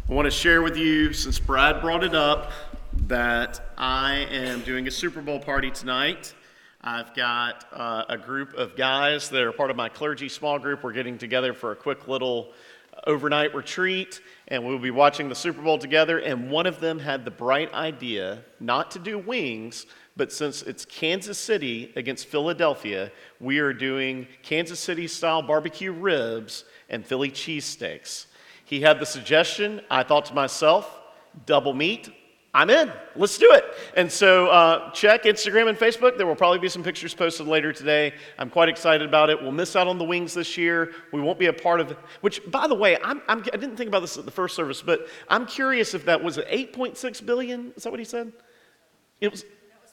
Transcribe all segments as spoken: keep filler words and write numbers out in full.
I want to share with you, since Brad brought it up, that I am doing a Super Bowl party tonight. I've got uh, a group of guys that are part of my clergy small group. We're getting together for a quick little overnight retreat, and we'll be watching the Super Bowl together. And one of them had the bright idea not to do wings, but since it's Kansas City against Philadelphia, we are doing Kansas City-style barbecue ribs and Philly cheesesteaks. He had the suggestion. I thought to myself, double meat, I'm in. Let's do it. And so uh, check Instagram and Facebook. There will probably be some pictures posted later today. I'm quite excited about it. We'll miss out on the wings this year. We won't be a part of it. Which, by the way, I'm, I'm, I didn't think about this at the first service, but I'm curious if that was an eight point six billion dollars. Is that what he said? It was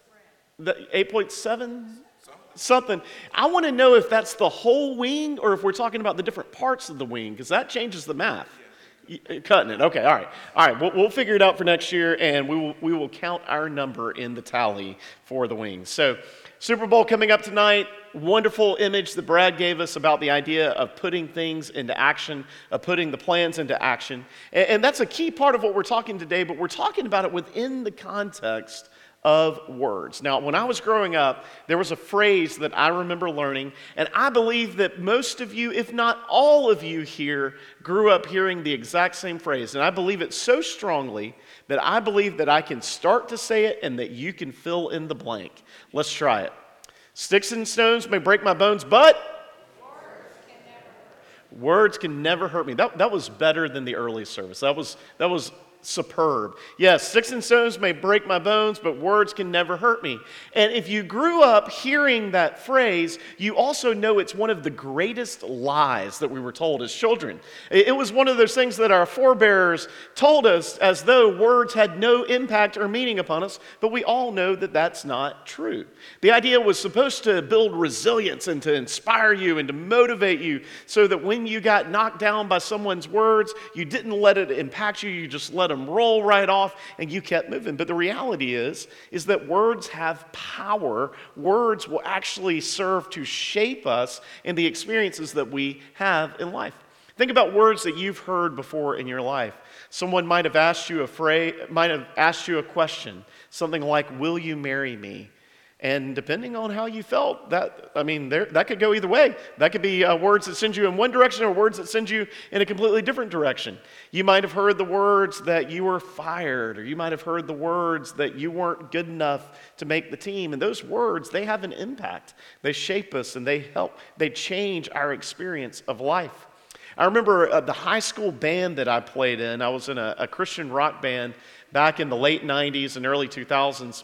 the eight point seven? Something. I want to know if that's the whole wing or if we're talking about the different parts of the wing, because that changes the math. Cutting it. Okay, all right. All right, we'll, we'll figure it out for next year, and we will, we will count our number in the tally for the wings. So, Super Bowl coming up tonight. Wonderful image that Brad gave us about the idea of putting things into action, of putting the plans into action. And, and that's a key part of what we're talking today, but we're talking about it within the context of words. Now, when I was growing up, there was a phrase that I remember learning, and I believe that most of you, if not all of you here, grew up hearing the exact same phrase. And I believe it so strongly that I believe that I can start to say it and that you can fill in the blank. Let's try it. Sticks and stones may break my bones, but words can never, words can never hurt me. That, that was better than the early service. That was, that was superb. Yes, sticks and stones may break my bones, but words can never hurt me. And if you grew up hearing that phrase, you also know it's one of the greatest lies that we were told as children. It was one of those things that our forebears told us as though words had no impact or meaning upon us, but we all know that that's not true. The idea was supposed to build resilience and to inspire you and to motivate you so that when you got knocked down by someone's words, you didn't let it impact you, you just let them roll right off and you kept moving. But the reality is, is that words have power. Words will actually serve to shape us in the experiences that we have in life. Think about words that you've heard before in your life. Someone might have asked you a phrase, might have asked you a question, something like, "Will you marry me?" And depending on how you felt, that I mean, there, that could go either way. That could be uh, words that send you in one direction or words that send you in a completely different direction. You might have heard the words that you were fired, or you might have heard the words that you weren't good enough to make the team. And those words, they have an impact. They shape us and they help, they change our experience of life. I remember uh, the high school band that I played in. I was in a, a Christian rock band back in the late nineties and early two thousands.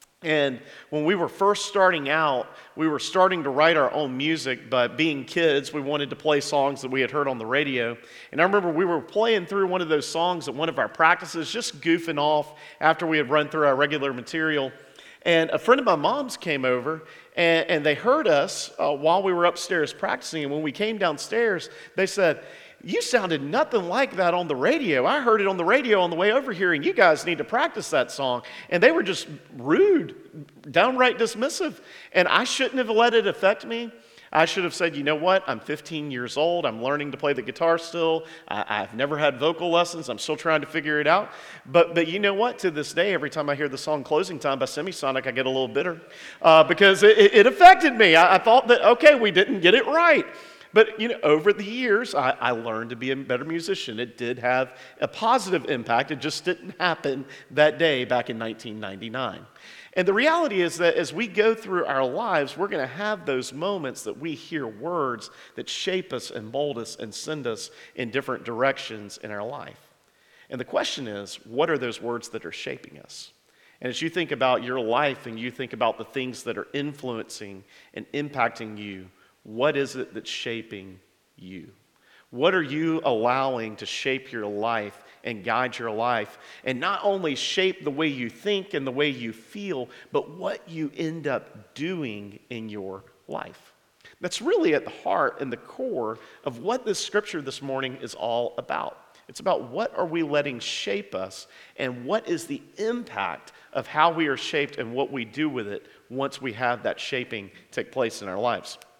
And when we were first starting out, we were starting to write our own music, but being kids, we wanted to play songs that we had heard on the radio. And I remember we were playing through one of those songs at one of our practices, just goofing off after we had run through our regular material. And a friend of my mom's came over, and, and they heard us uh, while we were upstairs practicing. And when we came downstairs, they said, "You sounded nothing like that on the radio. I heard it on the radio on the way over here, and you guys need to practice that song." And they were just rude, downright dismissive. And I shouldn't have let it affect me. I should have said, "You know what? I'm fifteen years old. I'm learning to play the guitar still. I, I've never had vocal lessons. I'm still trying to figure it out." But but you know what? To this day, every time I hear the song "Closing Time" by Semisonic, I get a little bitter uh, because it, it affected me. I, I thought that, okay, we didn't get it right. But, you know, over the years, I, I learned to be a better musician. It did have a positive impact. It just didn't happen that day back in nineteen ninety-nine. And the reality is that as we go through our lives, we're going to have those moments that we hear words that shape us and mold us and send us in different directions in our life. And the question is, what are those words that are shaping us? And as you think about your life and you think about the things that are influencing and impacting you, what is it that's shaping you? What are you allowing to shape your life and guide your life? And not only shape the way you think and the way you feel, but what you end up doing in your life. That's really at the heart and the core of what this scripture this morning is all about. It's about what are we letting shape us and what is the impact of how we are shaped and what we do with it once we have that shaping take place in our lives.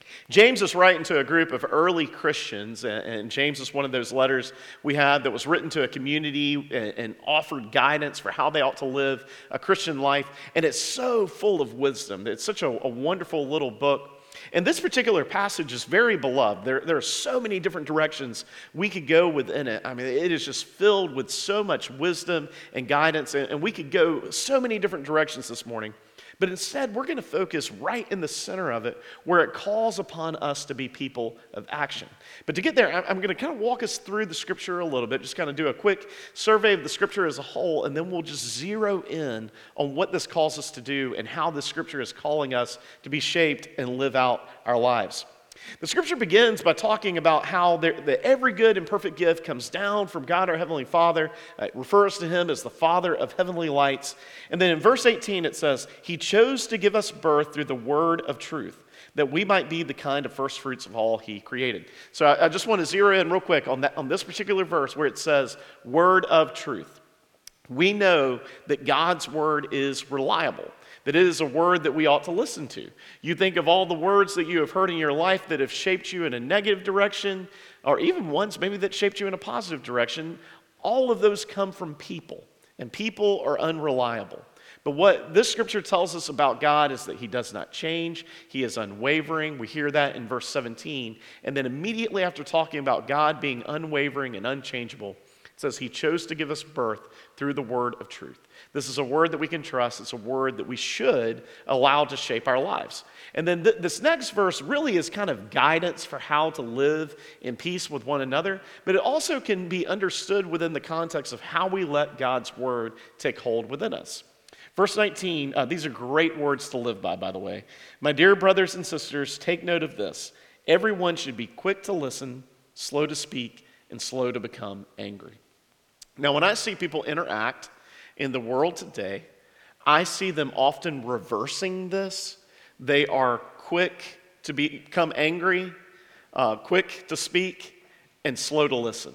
James is writing to a group of early Christians, and James is one of those letters we had that was written to a community and offered guidance for how they ought to live a Christian life, and it's so full of wisdom. It's such a, a wonderful little book. And this particular passage is very beloved. There, there are so many different directions we could go within it. I mean, it is just filled with so much wisdom and guidance, and, and we could go so many different directions this morning. But instead, we're going to focus right in the center of it, where it calls upon us to be people of action. But to get there, I'm going to kind of walk us through the scripture a little bit, just kind of do a quick survey of the scripture as a whole, and then we'll just zero in on what this calls us to do and how the scripture is calling us to be shaped and live out our lives. The scripture begins by talking about how there, that every good and perfect gift comes down from God our Heavenly Father. It refers to Him as the Father of heavenly lights. And then in verse eighteen it says, He chose to give us birth through the word of truth, that we might be the kind of first fruits of all He created. So I, I just want to zero in real quick on, that, on this particular verse where it says, word of truth. We know that God's word is reliable, that it is a word that we ought to listen to. You think of all the words that you have heard in your life that have shaped you in a negative direction, or even ones maybe that shaped you in a positive direction. All of those come from people, and people are unreliable. But what this scripture tells us about God is that He does not change. He is unwavering. We hear that in verse seventeen. And then immediately after talking about God being unwavering and unchangeable, it says He chose to give us birth through the word of truth. This is a word that we can trust. It's a word that we should allow to shape our lives. And then th- this next verse really is kind of guidance for how to live in peace with one another, but it also can be understood within the context of how we let God's word take hold within us. Verse nineteen, uh, these are great words to live by, by the way. My dear brothers and sisters, take note of this. Everyone should be quick to listen, slow to speak, and slow to become angry. Now, when I see people interact in the world today, I see them often reversing this. They are quick to be, become angry, uh, quick to speak, and slow to listen.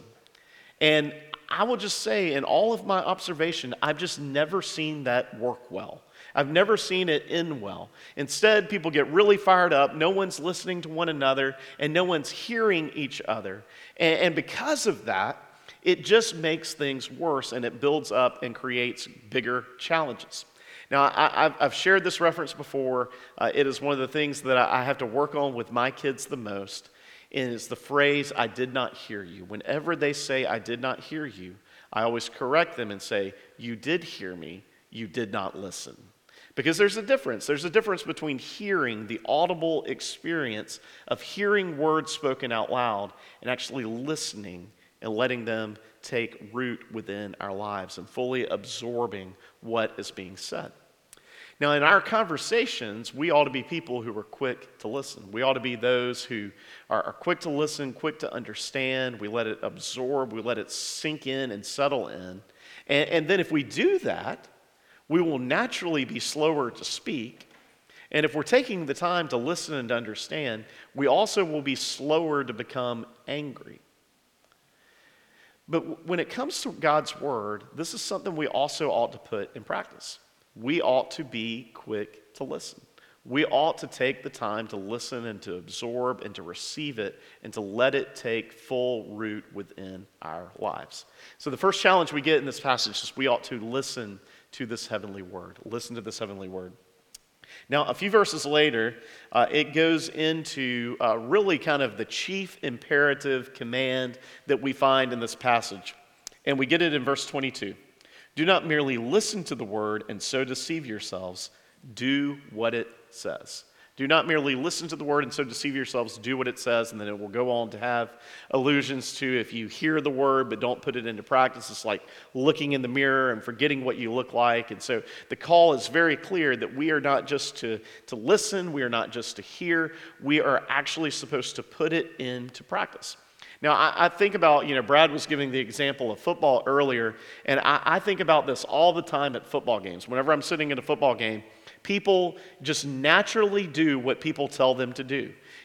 And I will just say, in all of my observation, I've just never seen that work well. I've never seen it end well. Instead, people get really fired up. No one's listening to one another, and no one's hearing each other. And, and because of that, it just makes things worse, and it builds up and creates bigger challenges. Now, I, I've, I've shared this reference before. Uh, it is one of the things that I, I have to work on with my kids the most, and it's the phrase, I did not hear you. Whenever they say, I did not hear you, I always correct them and say, you did hear me, you did not listen. Because there's a difference. There's a difference between hearing the audible experience of hearing words spoken out loud and actually listening and letting them take root within our lives and fully absorbing what is being said. Now, in our conversations, we ought to be people who are quick to listen. We ought to be those who are, are quick to listen, quick to understand. We let it absorb. We let it sink in and settle in. And, and then if we do that, we will naturally be slower to speak. And if we're taking the time to listen and to understand, we also will be slower to become angry. But when it comes to God's word, this is something we also ought to put in practice. We ought to be quick to listen. We ought to take the time to listen and to absorb and to receive it and to let it take full root within our lives. So the first challenge we get in this passage is we ought to listen to this heavenly word. Listen to this heavenly word. Now, a few verses later, uh, it goes into uh, really kind of the chief imperative command that we find in this passage. And we get it in verse twenty-two. Do not merely listen to the word and so deceive yourselves. Do what it says. Do not merely listen to the word and so deceive yourselves. Do what it says. And then it will go on to have allusions to if you hear the word but don't put it into practice, it's like looking in the mirror and forgetting what you look like. And so the call is very clear that we are not just to, to listen. We are not just to hear. We are actually supposed to put it into practice. Now, I, I think about, you know, Brad was giving the example of football earlier, and I, I think about this all the time at football games. Whenever I'm sitting at a football game, people just naturally do what people tell them to do.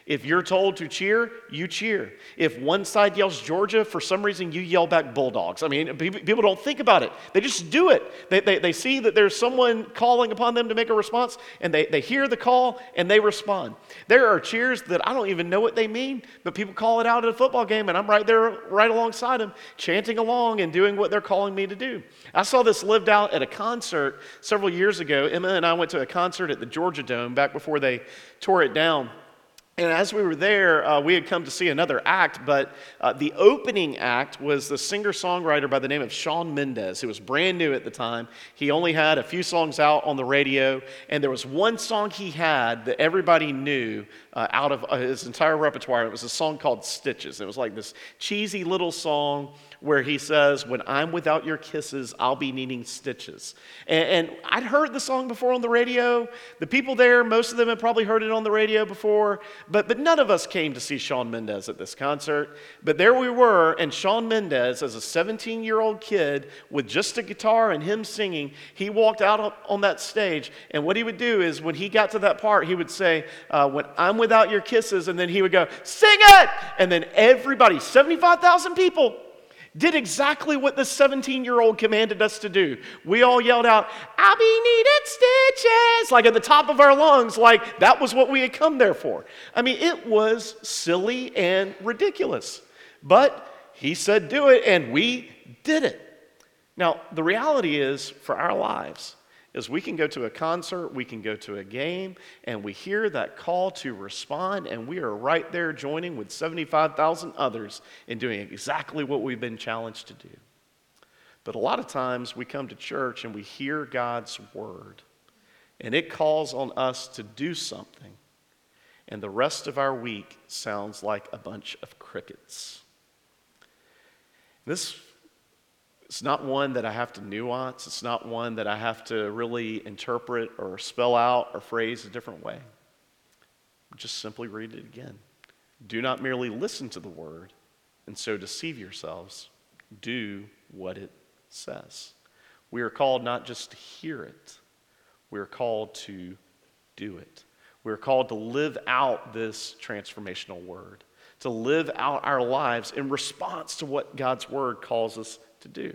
If you're told to cheer, you cheer. If one side yells Georgia, for some reason you yell back Bulldogs. I mean, people don't think about it. They just do it. They, they, they see that there's someone calling upon them to make a response, and they, they hear the call, and they respond. There are cheers that I don't even know what they mean, but people call it out at a football game, and I'm right there right alongside them, chanting along and doing what they're calling me to do. I saw this lived out at a concert several years ago. Emma and I went to a concert at the Georgia Dome back before they tore it down. And as we were there, uh, we had come to see another act, but uh, the opening act was the singer-songwriter by the name of Shawn Mendes, who was brand new at the time. He only had a few songs out on the radio, and there was one song he had that everybody knew uh, out of uh, his entire repertoire. It was a song called Stitches. It was like this cheesy little song where he says, when I'm without your kisses, I'll be needing stitches. And, and I'd heard the song before on the radio. The people there, most of them had probably heard it on the radio before, but, but none of us came to see Shawn Mendes at this concert. But there we were, and Shawn Mendes, as a seventeen-year-old kid with just a guitar and him singing, he walked out on that stage, and what he would do is when he got to that part, he would say, uh, when I'm without your kisses, and then he would go, sing it! And then everybody, seventy-five thousand people, did exactly what the seventeen-year-old commanded us to do. We all yelled out, I'll be needing stitches, like at the top of our lungs, like that was what we had come there for. I mean, it was silly and ridiculous. But he said do it, and we did it. Now, the reality is, for our lives, is we can go to a concert, we can go to a game, and we hear that call to respond, and we are right there joining with seventy-five thousand others in doing exactly what we've been challenged to do. But a lot of times we come to church and we hear God's word, and it calls on us to do something, and the rest of our week sounds like a bunch of crickets. This It's not one that I have to nuance. It's not one that I have to really interpret or spell out or phrase a different way. Just simply read it again. Do not merely listen to the word and so deceive yourselves. Do what it says. We are called not just to hear it. We are called to do it. We are called to live out this transformational word, to live out our lives in response to what God's word calls us to do.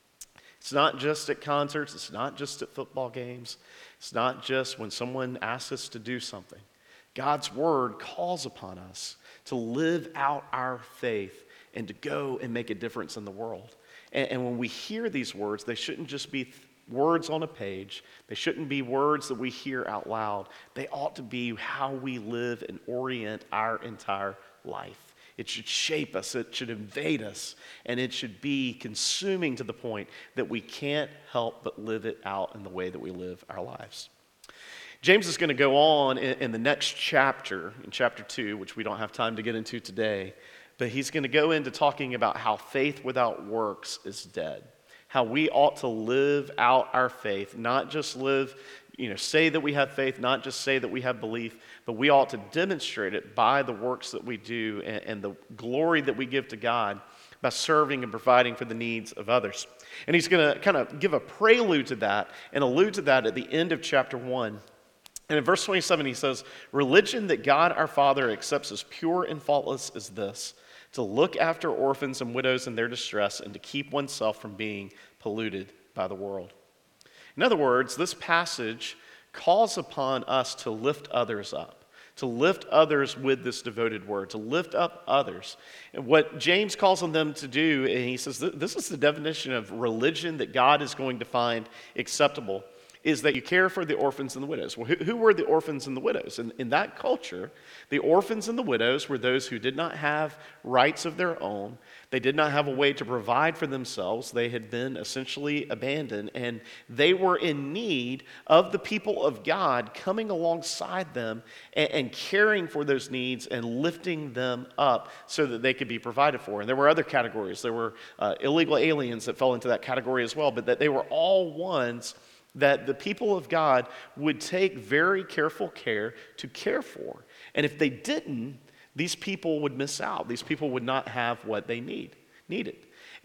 It's not just at concerts, it's not just at football games, it's not just when someone asks us to do something. God's word calls upon us to live out our faith and to go and make a difference in the world. And, and when we hear these words, they shouldn't just be th- words on a page. They shouldn't be words that we hear out loud. They ought to be how we live and orient our entire life. It should shape us, it should invade us, and it should be consuming to the point that we can't help but live it out in the way that we live our lives. James is going to go on in, in the next chapter, in chapter two, which we don't have time to get into today, but he's going to go into talking about how faith without works is dead. How we ought to live out our faith, not just live, you know, say that we have faith, not just say that we have belief, but we ought to demonstrate it by the works that we do and, and the glory that we give to God by serving and providing for the needs of others. And he's going to kind of give a prelude to that and allude to that at the end of chapter one. And in verse twenty-seven, he says, religion that God our Father accepts as pure and faultless is this, to look after orphans and widows in their distress and to keep oneself from being polluted by the world. In other words, this passage calls upon us to lift others up, to lift others with this devoted word, to lift up others. And what James calls on them to do, and he says this is the definition of religion that God is going to find acceptable, is that you care for the orphans and the widows. Well, who, who were the orphans and the widows? And in that culture, the orphans and the widows were those who did not have rights of their own. They did not have a way to provide for themselves. They had been essentially abandoned, and they were in need of the people of God coming alongside them and, and caring for those needs and lifting them up so that they could be provided for. And there were other categories. There were uh, illegal aliens that fell into that category as well, but that they were all ones that the people of God would take very careful care to care for. And if they didn't, these people would miss out. These people would not have what they need, needed.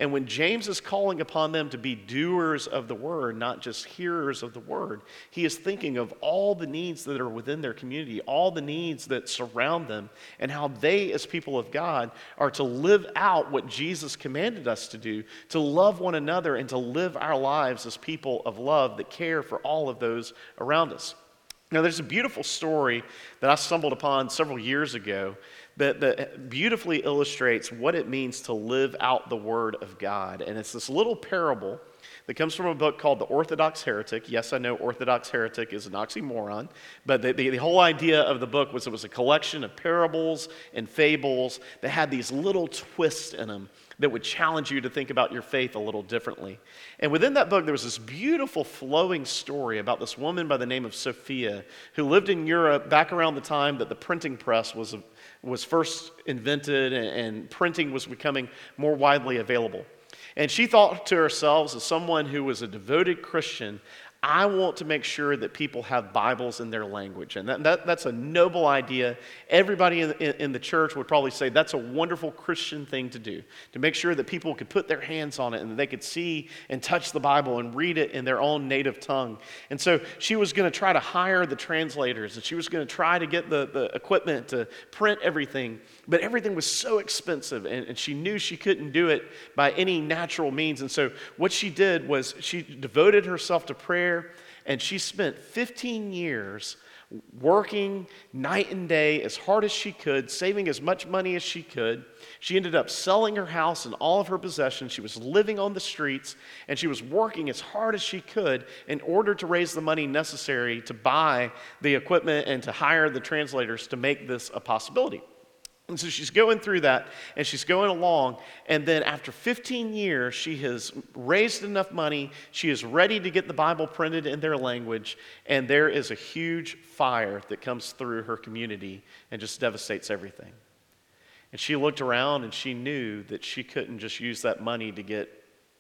And when James is calling upon them to be doers of the word, not just hearers of the word, he is thinking of all the needs that are within their community, all the needs that surround them, and how they, as people of God, are to live out what Jesus commanded us to do, to love one another and to live our lives as people of love that care for all of those around us. Now, there's a beautiful story that I stumbled upon several years ago that, that beautifully illustrates what it means to live out the Word of God. And it's this little parable that comes from a book called The Orthodox Heretic. Yes, I know Orthodox Heretic is an oxymoron, but the, the, the whole idea of the book was it was a collection of parables and fables that had these little twists in them that would challenge you to think about your faith a little differently. And within that book, there was this beautiful flowing story about this woman by the name of Sophia who lived in Europe back around the time that the printing press was, was first invented and, and printing was becoming more widely available. And she thought to herself, as someone who was a devoted Christian, I want to make sure that people have Bibles in their language. And that, that, that's a noble idea. Everybody in, in, in the church would probably say that's a wonderful Christian thing to do, to make sure that people could put their hands on it and that they could see and touch the Bible and read it in their own native tongue. And so she was going to try to hire the translators, and she was going to try to get the, the equipment to print everything. But everything was so expensive, and, and she knew she couldn't do it by any natural means. And so what she did was she devoted herself to prayer. And she spent fifteen years working night and day as hard as she could, saving as much money as she could. She ended up selling her house and all of her possessions. She was living on the streets, and she was working as hard as she could in order to raise the money necessary to buy the equipment and to hire the translators to make this a possibility. And so she's going through that, and she's going along, and then after fifteen years, she has raised enough money, she is ready to get the Bible printed in their language, and there is a huge fire that comes through her community and just devastates everything. And she looked around, and she knew that she couldn't just use that money to get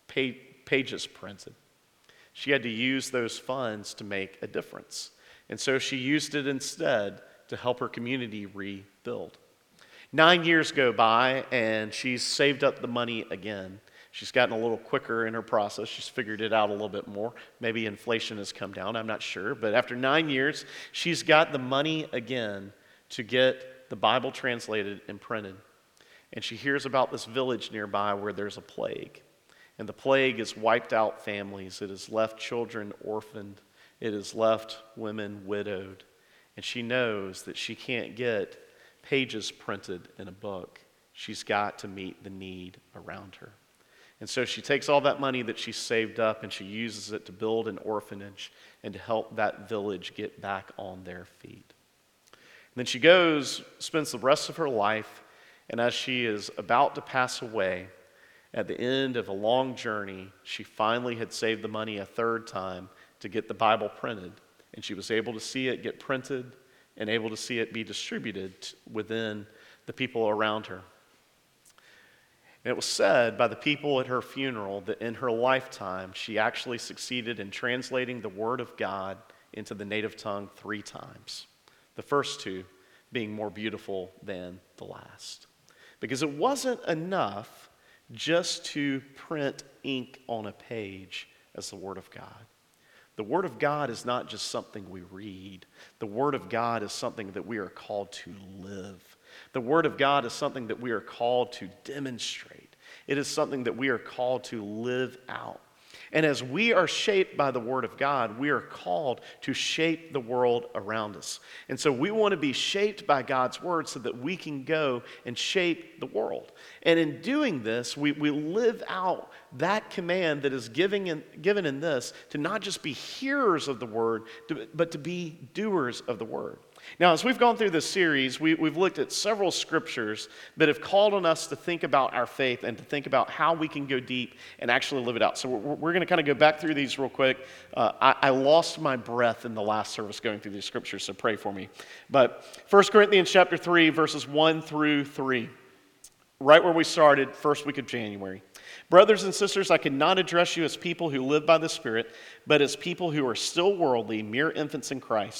pages printed. She had to use those funds to make a difference. And so she used it instead to help her community rebuild. Nine years go by, and she's saved up the money again. She's gotten a little quicker in her process. She's figured it out a little bit more. Maybe inflation has come down, I'm not sure. But after nine years, she's got the money again to get the Bible translated and printed. And she hears about this village nearby where there's a plague. And the plague has wiped out families. It has left children orphaned. It has left women widowed. And she knows that she can't get pages printed in a book. She's got to meet the need around her. And so she takes all that money that she saved up and she uses it to build an orphanage and to help that village get back on their feet. And then she goes, spends the rest of her life, and as she is about to pass away, at the end of a long journey, she finally had saved the money a third time to get the Bible printed. And she was able to see it get printed and able to see it be distributed within the people around her. And it was said by the people at her funeral that in her lifetime, she actually succeeded in translating the Word of God into the native tongue three times. The first two being more beautiful than the last. Because it wasn't enough just to print ink on a page as the Word of God. The Word of God is not just something we read. The Word of God is something that we are called to live. The Word of God is something that we are called to demonstrate. It is something that we are called to live out. And as we are shaped by the Word of God, we are called to shape the world around us. And so we want to be shaped by God's Word so that we can go and shape the world. And in doing this, we, we live out that command that is given in, given in this to not just be hearers of the Word, to, but to be doers of the Word. Now, as we've gone through this series, we, we've looked at several scriptures that have called on us to think about our faith and to think about how we can go deep and actually live it out. So we're, we're going to kind of go back through these real quick. Uh, I, I lost my breath in the last service going through these scriptures, so pray for me. But First Corinthians chapter three, verses one through three, right where we started, first week of January. Brothers and sisters, I cannot address you as people who live by the Spirit, but as people who are still worldly, mere infants in Christ.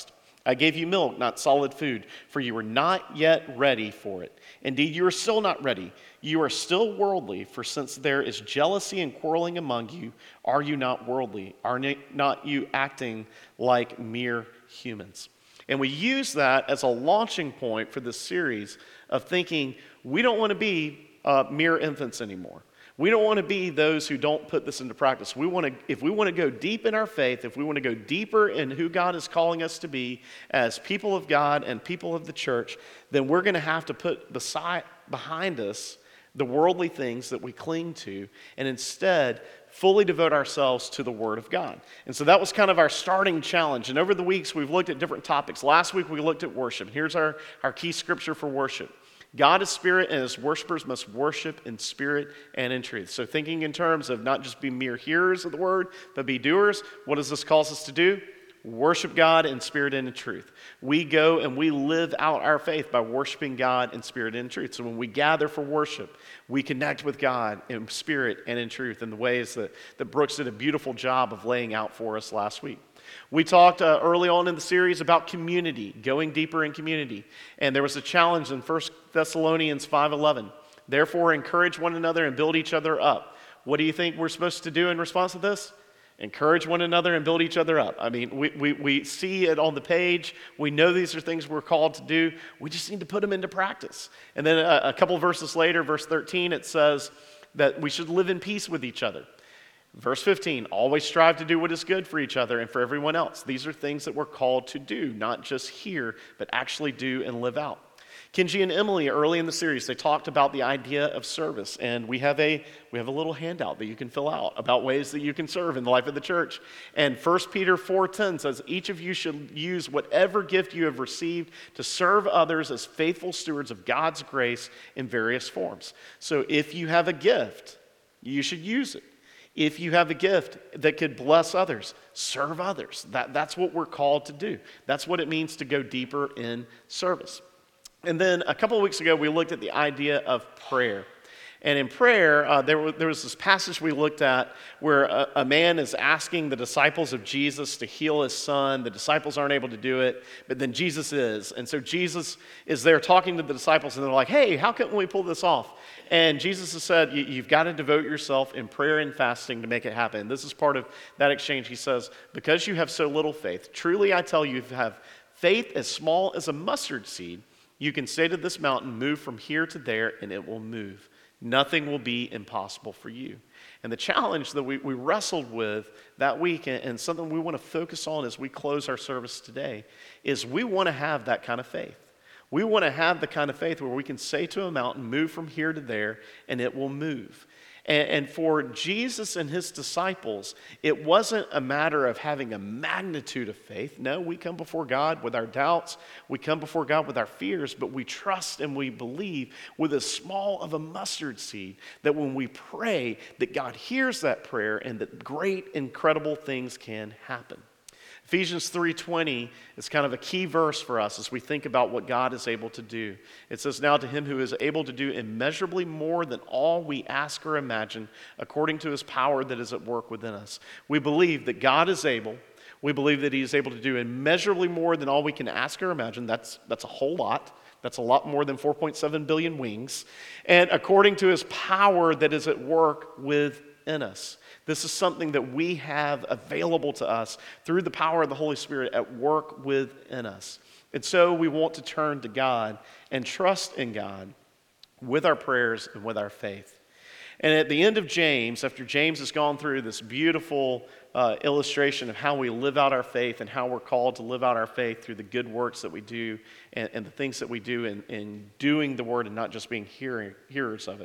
I gave you milk, not solid food, for you were not yet ready for it. Indeed, you are still not ready. You are still worldly, for since there is jealousy and quarreling among you, are you not worldly? Are not you acting like mere humans? And we use that as a launching point for this series of thinking we don't want to be uh, mere infants anymore. We don't want to be those who don't put this into practice. We want to, if we want to go deep in our faith, if we want to go deeper in who God is calling us to be as people of God and people of the church, then we're going to have to put beside, behind us the worldly things that we cling to and instead fully devote ourselves to the Word of God. And so that was kind of our starting challenge. And over the weeks, we've looked at different topics. Last week, we looked at worship. Here's our, our key scripture for worship. God is spirit, and his worshipers must worship in spirit and in truth. So thinking in terms of not just be mere hearers of the word, but be doers, what does this call us to do? Worship God in spirit and in truth. We go and we live out our faith by worshiping God in spirit and in truth. So when we gather for worship, we connect with God in spirit and in truth in the ways that, that Brooks did a beautiful job of laying out for us last week. We talked uh, early on in the series about community, going deeper in community. And there was a challenge in First Thessalonians five eleven. Therefore, encourage one another and build each other up. What do you think we're supposed to do in response to this? Encourage one another and build each other up. I mean, we, we, we see it on the page. We know these are things we're called to do. We just need to put them into practice. And then a, a couple verses later, verse thirteen, it says that we should live in peace with each other. Verse fifteen, always strive to do what is good for each other and for everyone else. These are things that we're called to do, not just hear, but actually do and live out. Kenji and Emily, early in the series, they talked about the idea of service, and we have a we have a little handout that you can fill out about ways that you can serve in the life of the church. And First Peter four ten says, each of you should use whatever gift you have received to serve others as faithful stewards of God's grace in various forms. So if you have a gift, you should use it. If you have a gift that could bless others, serve others. That, that's what we're called to do. That's what it means to go deeper in service. And then a couple of weeks ago, we looked at the idea of prayer. And in prayer, uh, there, was, there was this passage we looked at where a, a man is asking the disciples of Jesus to heal his son. The disciples aren't able to do it, but then Jesus is. And so Jesus is there talking to the disciples, and they're like, hey, how can we pull this off? And Jesus has said, you, you've got to devote yourself in prayer and fasting to make it happen. This is part of that exchange. He says, because you have so little faith, truly I tell you, if you have faith as small as a mustard seed, you can say to this mountain, move from here to there, and it will move. Nothing will be impossible for you. And the challenge that we, we wrestled with that week, and, and something we want to focus on as we close our service today, is we want to have that kind of faith. We want to have the kind of faith where we can say to a mountain, move from here to there, and it will move. And, and for Jesus and his disciples, it wasn't a matter of having a magnitude of faith. No, we come before God with our doubts. We come before God with our fears, but we trust and we believe with as small of a mustard seed that when we pray, that God hears that prayer and that great, incredible things can happen. Ephesians three twenty is kind of a key verse for us as we think about what God is able to do. It says, now to him who is able to do immeasurably more than all we ask or imagine, according to his power that is at work within us. We believe that God is able. We believe that he is able to do immeasurably more than all we can ask or imagine. That's, that's a whole lot. That's a lot more than four point seven billion wings. And according to his power that is at work within us. This is something that we have available to us through the power of the Holy Spirit at work within us. And so we want to turn to God and trust in God with our prayers and with our faith. And at the end of James, after James has gone through this beautiful uh, illustration of how we live out our faith and how we're called to live out our faith through the good works that we do and, and the things that we do in, in doing the word and not just being hearing, hearers of it.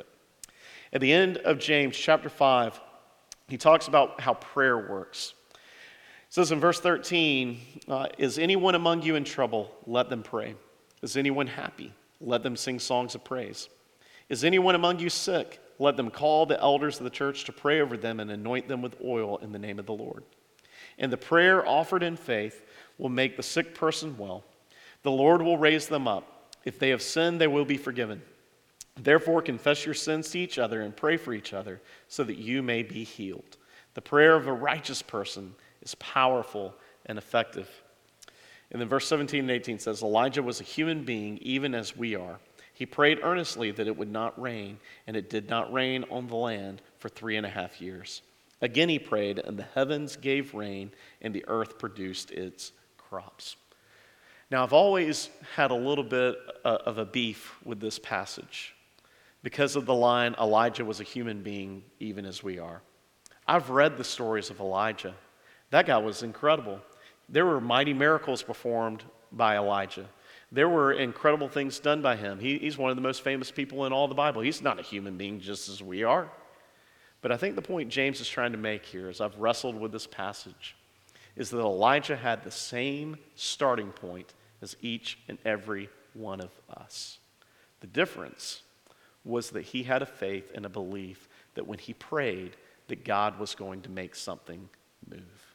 At the end of James chapter five, he talks about how prayer works. It says in verse thirteen, uh, is anyone among you in trouble? Let them pray. Is anyone happy? Let them sing songs of praise. Is anyone among you sick? Let them call the elders of the church to pray over them and anoint them with oil in the name of the Lord. And the prayer offered in faith will make the sick person well. The Lord will raise them up. If they have sinned, they will be forgiven. Therefore, confess your sins to each other and pray for each other so that you may be healed. The prayer of a righteous person is powerful and effective. And then verse seventeen and eighteen says, Elijah was a human being even as we are. He prayed earnestly that it would not rain, and it did not rain on the land for three and a half years. Again he prayed, and the heavens gave rain, and the earth produced its crops. Now, I've always had a little bit of a beef with this passage because of the line, Elijah was a human being even as we are. I've read the stories of Elijah. That guy was incredible. There were mighty miracles performed by Elijah. There were incredible things done by him. He, he's one of the most famous people in all the Bible. He's not a human being just as we are. But I think the point James is trying to make here, as I've wrestled with this passage, is that Elijah had the same starting point as each and every one of us. The difference was that he had a faith and a belief that when he prayed, that God was going to make something move.